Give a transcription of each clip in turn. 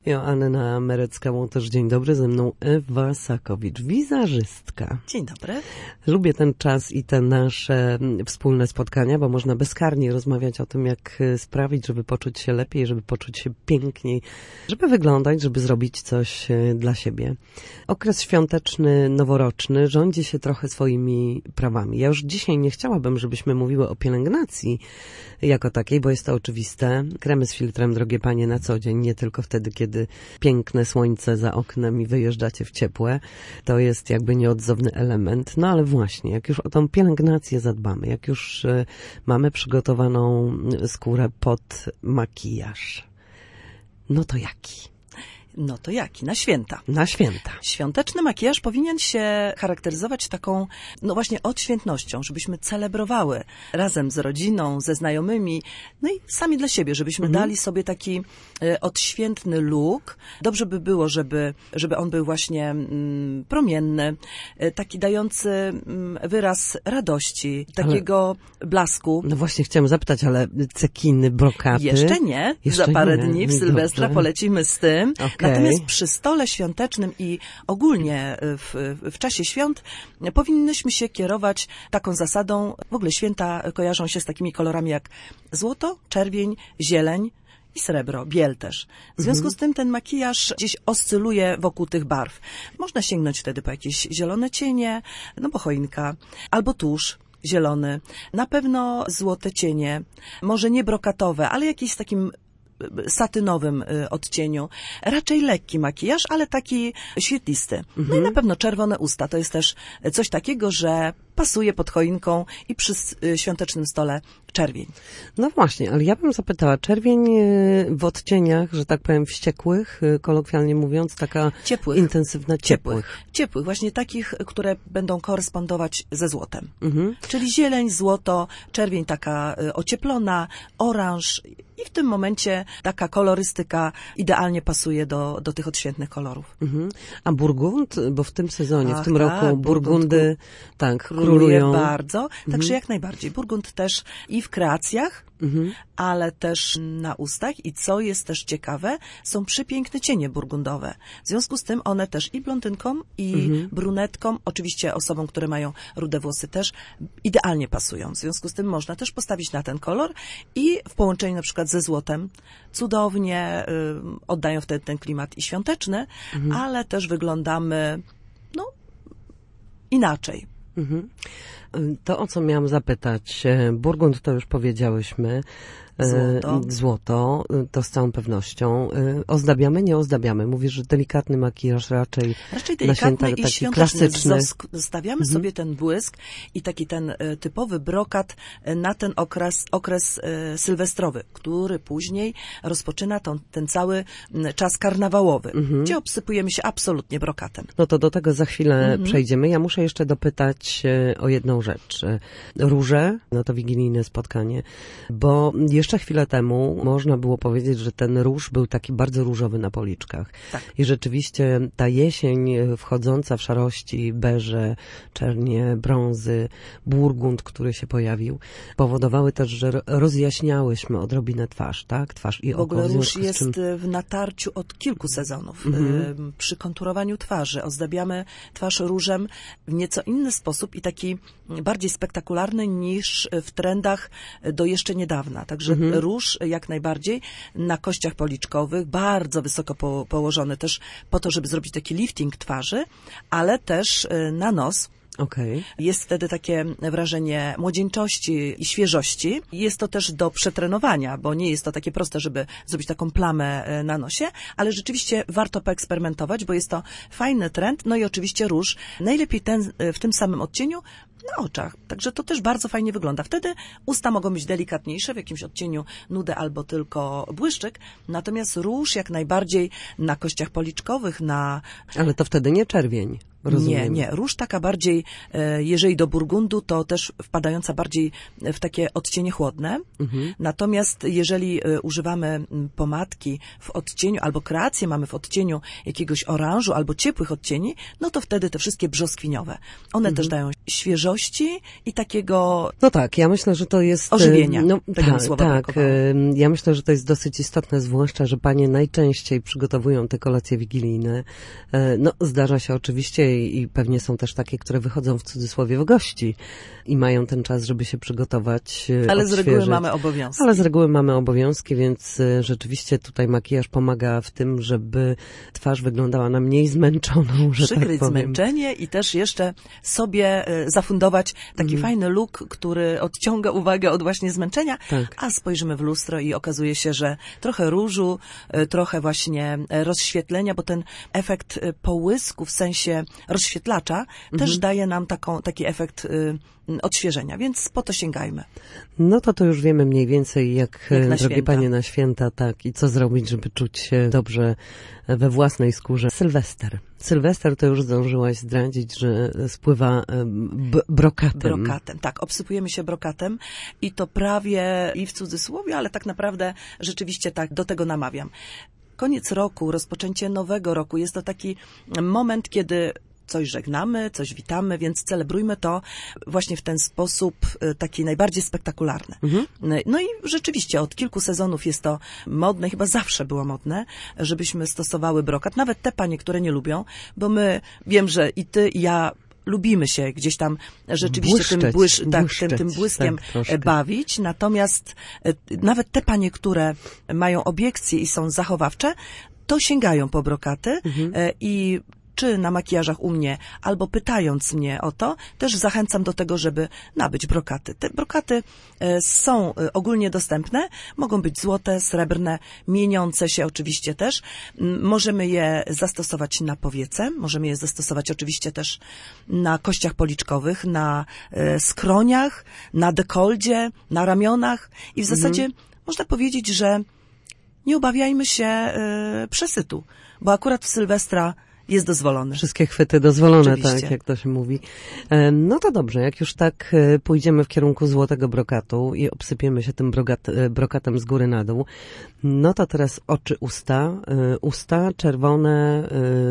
Joanna Merecka-Łotosz, dzień dobry, ze mną Ewa Sakowicz, wizerzystka. Dzień dobry. Lubię ten czas i te nasze wspólne spotkania, bo można bezkarnie rozmawiać o tym, jak sprawić, żeby poczuć się lepiej, żeby poczuć się piękniej, żeby wyglądać, żeby zrobić coś dla siebie. Okres świąteczny, noworoczny rządzi się trochę swoimi prawami. Ja już dzisiaj nie chciałabym, żebyśmy mówiły o pielęgnacji jako takiej, bo jest to oczywiste. Kremy z filtrem, drogie panie, na co dzień, nie tylko wtedy, kiedy piękne słońce za oknem i wyjeżdżacie w ciepłe. To jest jakby nieodzowny element. No ale właśnie, jak już o tą pielęgnację zadbamy, jak już mamy przygotowaną skórę pod makijaż, no to jaki? No to jaki? Na święta. Na święta. Świąteczny makijaż powinien się charakteryzować taką, no właśnie odświętnością, żebyśmy celebrowały razem z rodziną, ze znajomymi, no i sami dla siebie, żebyśmy dali sobie taki odświętny look. Dobrze by było, żeby on był właśnie promienny, taki dający wyraz radości, takiego blasku. No właśnie chciałam zapytać, ale cekiny, brokaty? Jeszcze nie. Za parę dni w Sylwestra polecimy z tym. Okay. Natomiast przy stole świątecznym i ogólnie w czasie świąt powinnyśmy się kierować taką zasadą. W ogóle święta kojarzą się z takimi kolorami jak złoto, czerwień, zieleń i srebro, biel też. W związku z tym ten makijaż gdzieś oscyluje wokół tych barw. Można sięgnąć wtedy po jakieś zielone cienie, no bo choinka, albo tusz zielony. Na pewno złote cienie, może nie brokatowe, ale jakieś z takim satynowym odcieniu. Raczej lekki makijaż, ale taki świetlisty. No i na pewno czerwone usta. To jest też coś takiego, że pasuje pod choinką i przy świątecznym stole czerwień. No właśnie, ale ja bym zapytała, czerwień w odcieniach, że tak powiem, wściekłych, kolokwialnie mówiąc, taka ciepłych. Intensywna, ciepłych. Ciepłych, właśnie takich, które będą korespondować ze złotem. Czyli zieleń, złoto, czerwień taka ocieplona, oranż i w tym momencie taka kolorystyka idealnie pasuje do tych odświętnych kolorów. A burgund? Bo w tym sezonie, w tym roku burgundy tak króluje bardzo. Także jak najbardziej. Burgund też i w kreacjach, ale też na ustach. I co jest też ciekawe, są przepiękne cienie burgundowe. W związku z tym one też i blondynkom, i brunetkom, oczywiście osobom, które mają rude włosy też idealnie pasują. W związku z tym można też postawić na ten kolor i w połączeniu na przykład ze złotem cudownie oddają wtedy ten klimat i świąteczny, ale też wyglądamy inaczej. To, o co miałam zapytać, burgund to już powiedziałyśmy, złoto, to z całą pewnością. Ozdabiamy, nie ozdabiamy? Mówisz, że delikatny makijaż raczej delikatny na i taki świąteczny. klasyczny. Zostawiamy sobie ten błysk i taki ten typowy brokat na ten okres sylwestrowy, który później rozpoczyna ten cały czas karnawałowy, gdzie obsypujemy się absolutnie brokatem. No to do tego za chwilę przejdziemy. Ja muszę jeszcze dopytać o jedną rzecz. Róże, no to wigilijne spotkanie, bo jeszcze chwilę temu można było powiedzieć, że ten róż był taki bardzo różowy na policzkach. Tak. I rzeczywiście ta jesień wchodząca w szarości, beże, czernie, brązy, burgund, który się pojawił, powodowały też, że rozjaśniałyśmy odrobinę twarz, tak? Twarz i oko. W ogóle róż jest w natarciu od kilku sezonów. Przy konturowaniu twarzy ozdabiamy twarz różem w nieco inny sposób i taki bardziej spektakularny niż w trendach do jeszcze niedawna. Także róż jak najbardziej na kościach policzkowych, bardzo wysoko położony też po to, żeby zrobić taki lifting twarzy, ale też na nos. Okay. Jest wtedy takie wrażenie młodzieńczości i świeżości. Jest to też do przetrenowania, bo nie jest to takie proste, żeby zrobić taką plamę na nosie, ale rzeczywiście warto poeksperymentować, bo jest to fajny trend. No i oczywiście róż, najlepiej ten w tym samym odcieniu na oczach. Także to też bardzo fajnie wygląda. Wtedy usta mogą być delikatniejsze, w jakimś odcieniu nude albo tylko błyszczyk, natomiast róż jak najbardziej na kościach policzkowych, Ale to wtedy nie czerwień. rozumiem. Nie. Róż taka bardziej, jeżeli do burgundu, to też wpadająca bardziej w takie odcienie chłodne. Natomiast jeżeli używamy pomadki w odcieniu, albo kreację mamy w odcieniu jakiegoś oranżu, albo ciepłych odcieni, no to wtedy te wszystkie brzoskwiniowe. One też dają świeżości i takiego No tak, ja myślę, że to jest... ożywienia. Tego słowa tak. brakowało. Ja myślę, że to jest dosyć istotne, zwłaszcza, że panie najczęściej przygotowują te kolacje wigilijne. No, zdarza się oczywiście i pewnie są też takie, które wychodzą w cudzysłowie w gości i mają ten czas, żeby się przygotować, Ale z reguły odświeżyć. mamy obowiązki. Ale z reguły mamy obowiązki, więc rzeczywiście tutaj makijaż pomaga w tym, żeby twarz wyglądała na mniej zmęczoną, że Przykryć tak powiem. zmęczenie i też jeszcze sobie zafundować taki fajny look, który odciąga uwagę od właśnie zmęczenia, Tak. a spojrzymy w lustro i okazuje się, że trochę różu, trochę właśnie rozświetlenia, bo ten efekt połysku w sensie rozświetlacza też daje nam taki efekt odświeżenia, więc po to sięgajmy. No to już wiemy mniej więcej, jak na drogie święta. panie, na święta, tak, i co zrobić, żeby czuć się dobrze we własnej skórze. Sylwester. Sylwester to już zdążyłaś zdradzić, że spływa brokatem. Brokatem, tak, obsypujemy się brokatem i to prawie i w cudzysłowie, ale tak naprawdę rzeczywiście tak, do tego namawiam. Koniec roku, rozpoczęcie nowego roku, jest to taki moment, kiedy coś żegnamy, coś witamy, więc celebrujmy to właśnie w ten sposób taki najbardziej spektakularny. No i rzeczywiście od kilku sezonów jest to modne, chyba zawsze było modne, żebyśmy stosowały brokat. Nawet te panie, które nie lubią, bo wiem, że i ty, i ja lubimy się gdzieś tam rzeczywiście tym błyskiem tak, bawić. Natomiast nawet te panie, które mają obiekcje i są zachowawcze, to sięgają po brokaty i czy na makijażach u mnie, albo pytając mnie o to, też zachęcam do tego, żeby nabyć brokaty. Te brokaty są ogólnie dostępne, mogą być złote, srebrne, mieniące się oczywiście też. Możemy je zastosować na powiece, możemy je zastosować oczywiście też na kościach policzkowych, na skroniach, na dekoldzie, na ramionach i w zasadzie można powiedzieć, że nie obawiajmy się przesytu, bo akurat w Sylwestra jest dozwolony. Wszystkie chwyty dozwolone, Oczywiście. tak, jak to się mówi. No to dobrze, jak już tak pójdziemy w kierunku złotego brokatu i obsypiemy się tym brokatem z góry na dół, no to teraz oczy, usta czerwone,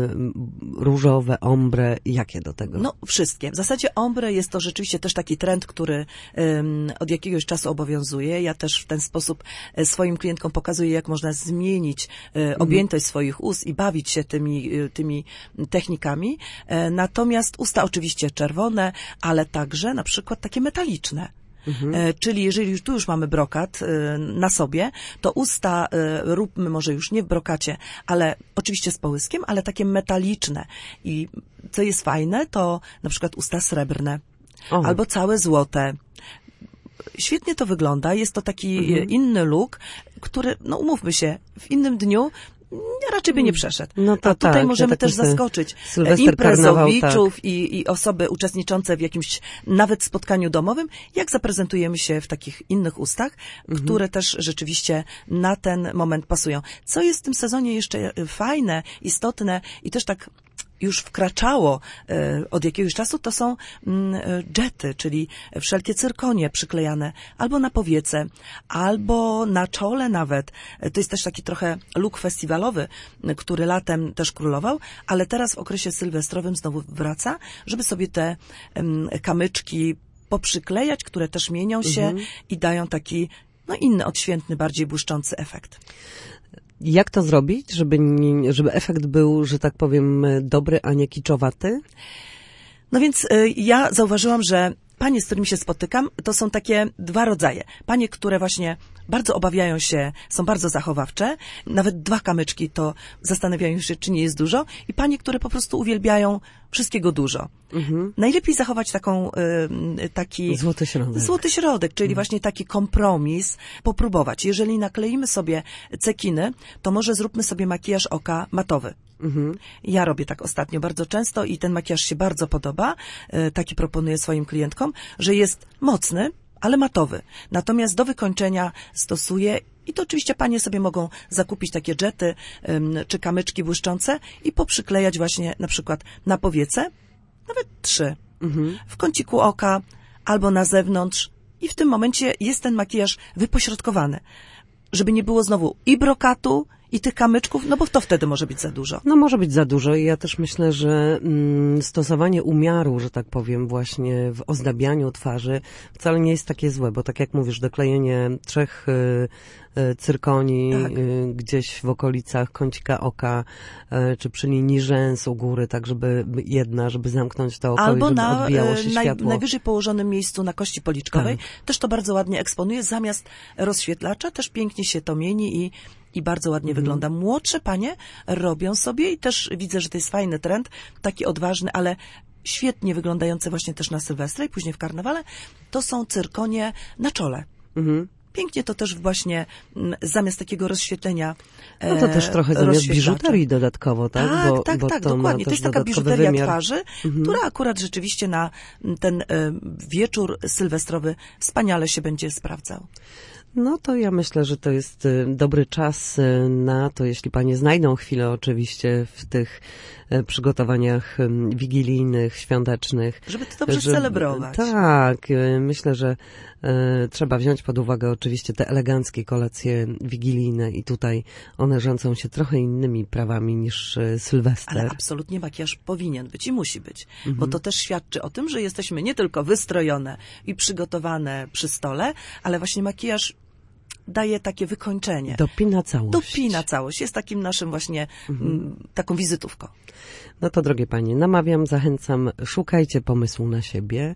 różowe, ombre, jakie do tego? No, wszystkie. W zasadzie ombre jest to rzeczywiście też taki trend, który od jakiegoś czasu obowiązuje. Ja też w ten sposób swoim klientkom pokazuję, jak można zmienić objętość swoich ust i bawić się tymi technikami. Natomiast usta oczywiście czerwone, ale także na przykład takie metaliczne. Czyli jeżeli tu już mamy brokat na sobie, to usta róbmy może już nie w brokacie, ale oczywiście z połyskiem, ale takie metaliczne. I co jest fajne, to na przykład usta srebrne albo całe złote. Świetnie to wygląda, jest to taki inny look, który, no umówmy się, w innym dniu raczej by nie przeszedł. No to a tutaj tak, możemy też taki zaskoczyć Sylwester, imprezowiczów karnawał, tak. i osoby uczestniczące w jakimś nawet spotkaniu domowym, jak zaprezentujemy się w takich innych ustach, które też rzeczywiście na ten moment pasują. Co jest w tym sezonie jeszcze fajne, istotne i też tak już wkraczało od jakiegoś czasu, to są dżety, czyli wszelkie cyrkonie przyklejane albo na powiece, albo na czole nawet. To jest też taki trochę look festiwalowy, który latem też królował, ale teraz w okresie sylwestrowym znowu wraca, żeby sobie te kamyczki poprzyklejać, które też mienią się i dają taki inny, odświętny, bardziej błyszczący efekt. Jak to zrobić, żeby efekt był, że tak powiem, dobry, a nie kiczowaty? No więc ja zauważyłam, że panie, z którymi się spotykam, to są takie dwa rodzaje. Panie, które właśnie bardzo obawiają się, są bardzo zachowawcze, nawet 2 kamyczki to zastanawiają się, czy nie jest dużo, i panie, które po prostu uwielbiają wszystkiego dużo. Najlepiej zachować taki złoty środek, czyli właśnie taki kompromis, popróbować. Jeżeli nakleimy sobie cekiny, to może zróbmy sobie makijaż oka matowy. Ja robię tak ostatnio bardzo często i ten makijaż się bardzo podoba. Taki proponuję swoim klientkom, że jest mocny, ale matowy. Natomiast do wykończenia stosuję I to oczywiście panie sobie mogą zakupić takie dżety czy kamyczki błyszczące i poprzyklejać właśnie na przykład na powiece, nawet 3, w kąciku oka albo na zewnątrz. I w tym momencie jest ten makijaż wypośrodkowany, żeby nie było znowu i brokatu, i tych kamyczków, no bo to wtedy może być za dużo. No może być za dużo i ja też myślę, że stosowanie umiaru, że tak powiem, właśnie w ozdabianiu twarzy wcale nie jest takie złe, bo tak jak mówisz, doklejenie 3 cyrkoni gdzieś w okolicach kącika oka, czy przy linii rzęs u góry, tak żeby żeby zamknąć to oko albo i żeby na odbijało się światło. najwyżej położonym miejscu na kości policzkowej. Też to bardzo ładnie eksponuje. Zamiast rozświetlacza też pięknie się to mieni i bardzo ładnie wygląda. Młodsze panie robią sobie i też widzę, że to jest fajny trend, taki odważny, ale świetnie wyglądający właśnie też na Sylwestra i później w karnawale, to są cyrkonie na czole. Pięknie to też właśnie zamiast takiego rozświetlenia. No to też trochę zamiast biżuterii dodatkowo, tak? Tak, dokładnie. To jest taka biżuteria twarzy, która akurat rzeczywiście na ten wieczór sylwestrowy wspaniale się będzie sprawdzał. No to ja myślę, że to jest dobry czas na to, jeśli panie znajdą chwilę oczywiście w tych przygotowaniach wigilijnych, świątecznych. Żeby to dobrze celebrować. Tak, myślę, że trzeba wziąć pod uwagę oczywiście te eleganckie kolacje wigilijne i tutaj one rządzą się trochę innymi prawami niż Sylwester. Ale absolutnie makijaż powinien być i musi być, bo to też świadczy o tym, że jesteśmy nie tylko wystrojone i przygotowane przy stole, ale właśnie makijaż daje takie wykończenie. Dopina całość. Dopina całość. Jest takim naszym właśnie, taką wizytówką. No to drogie panie, namawiam, zachęcam, szukajcie pomysłu na siebie.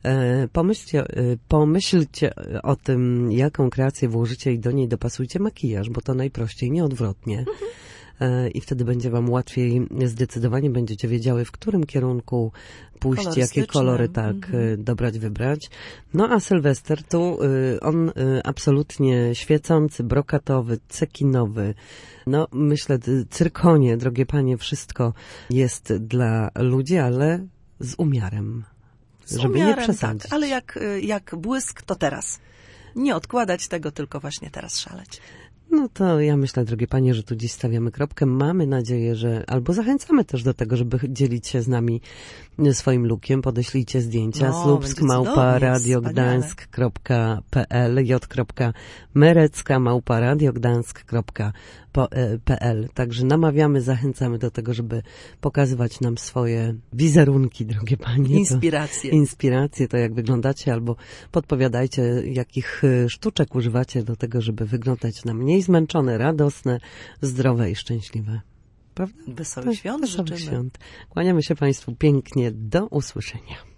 Pomyślcie o tym, jaką kreację włożycie i do niej dopasujcie makijaż, bo to najprościej, nie odwrotnie. I wtedy będzie wam łatwiej, zdecydowanie będziecie wiedziały, w którym kierunku pójść, jakie kolory dobrać, wybrać. No a Sylwester tu, on absolutnie świecący, brokatowy, cekinowy. No myślę, cyrkonie, drogie panie, wszystko jest dla ludzi, ale z umiarem. Żeby nie przesadzić. Tak, ale jak błysk, to teraz. Nie odkładać tego, tylko właśnie teraz szaleć. No to ja myślę, drogie panie, że tu dziś stawiamy kropkę. Mamy nadzieję, że albo zachęcamy też do tego, żeby dzielić się z nami swoim lookiem. Podeślijcie zdjęcia słupsk@radiogdańsk.pl j.merecka@radiogdańsk.pl. Także namawiamy, zachęcamy do tego, żeby pokazywać nam swoje wizerunki, drogie panie. Inspiracje, to jak wyglądacie, albo podpowiadajcie, jakich sztuczek używacie do tego, żeby wyglądać na mniej zmęczone, radosne, zdrowe i szczęśliwe. Prawda? Wesołych świąt życzymy. Kłaniamy się państwu pięknie. Do usłyszenia.